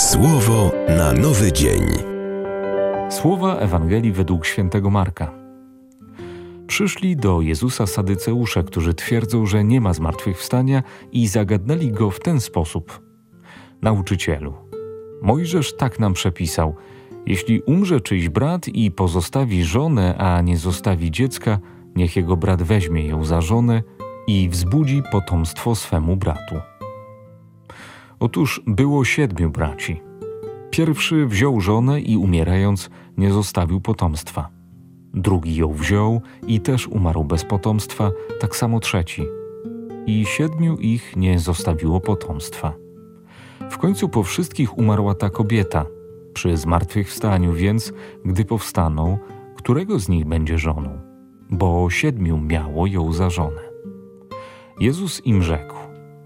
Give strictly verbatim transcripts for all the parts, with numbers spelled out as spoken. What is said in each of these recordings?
Słowo na nowy dzień. Słowa Ewangelii według świętego Marka. Przyszli do Jezusa Sadyceusze, którzy twierdzą, że nie ma zmartwychwstania, i zagadnęli go w ten sposób. Nauczycielu, Mojżesz tak nam przepisał: jeśli umrze czyjś brat i pozostawi żonę, a nie zostawi dziecka, niech jego brat weźmie ją za żonę i wzbudzi potomstwo swemu bratu. Otóż było siedmiu braci. Pierwszy wziął żonę i umierając nie zostawił potomstwa. Drugi ją wziął i też umarł bez potomstwa, tak samo trzeci. I siedmiu ich nie zostawiło potomstwa. W końcu po wszystkich umarła ta kobieta. Przy zmartwychwstaniu więc, gdy powstaną, którego z nich będzie żoną? Bo siedmiu miało ją za żonę. Jezus im rzekł: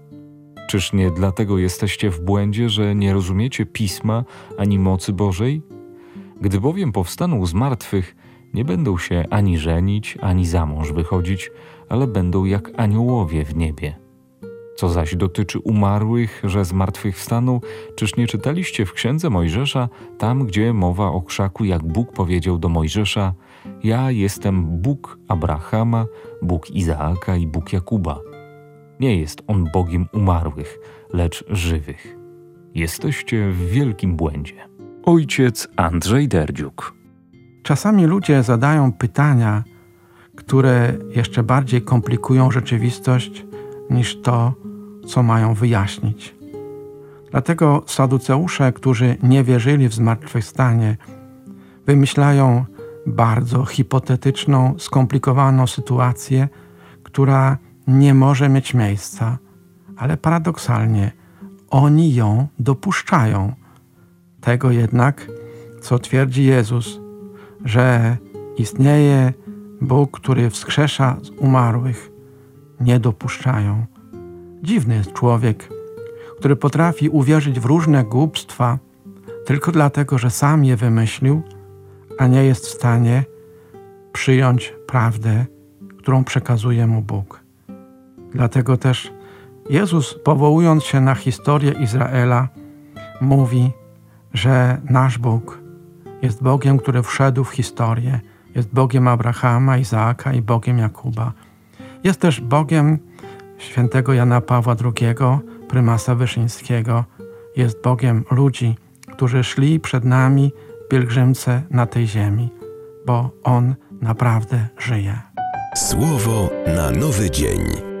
czyż nie dlatego jesteście w błędzie, że nie rozumiecie Pisma ani mocy Bożej? Gdy bowiem powstaną z martwych, nie będą się ani żenić, ani za mąż wychodzić, ale będą jak aniołowie w niebie. Co zaś dotyczy umarłych, że z martwych wstaną, czyż nie czytaliście w księdze Mojżesza, tam gdzie mowa o krzaku, jak Bóg powiedział do Mojżesza: ja jestem Bóg Abrahama, Bóg Izaaka i Bóg Jakuba. Nie jest On Bogiem umarłych, lecz żywych. Jesteście w wielkim błędzie. Ojciec Andrzej Derdziuk. Czasami ludzie zadają pytania, które jeszcze bardziej komplikują rzeczywistość niż to, co mają wyjaśnić. Dlatego Saduceusze, którzy nie wierzyli w zmartwychwstanie, wymyślają bardzo hipotetyczną, skomplikowaną sytuację, która nie może mieć miejsca, ale paradoksalnie oni ją dopuszczają. Tego jednak, co twierdzi Jezus, że istnieje Bóg, który wskrzesza z umarłych, nie dopuszczają. Dziwny jest człowiek, który potrafi uwierzyć w różne głupstwa tylko dlatego, że sam je wymyślił, a nie jest w stanie przyjąć prawdę, którą przekazuje mu Bóg. Dlatego też Jezus, powołując się na historię Izraela, mówi, że nasz Bóg jest Bogiem, który wszedł w historię. Jest Bogiem Abrahama, Izaaka i Bogiem Jakuba. Jest też Bogiem świętego Jana Pawła drugiego, prymasa Wyszyńskiego. Jest Bogiem ludzi, którzy szli przed nami w pielgrzymce na tej ziemi, bo On naprawdę żyje. Słowo na nowy dzień.